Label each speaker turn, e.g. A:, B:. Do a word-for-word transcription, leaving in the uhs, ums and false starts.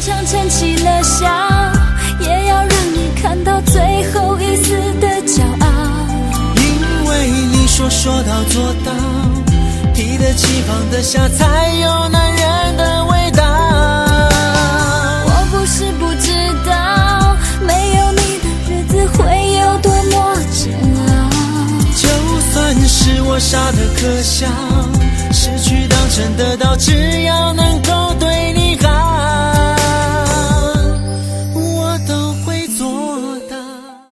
A: 强撑起了笑，也要让你看到最后一丝的骄傲。
B: 因为你说说到做到，提得起放得下，才有男人的味道。
A: 我不是不知道，没有你的日子会有多么煎熬。
B: 就算是我傻得可笑，失去当成得到，只要能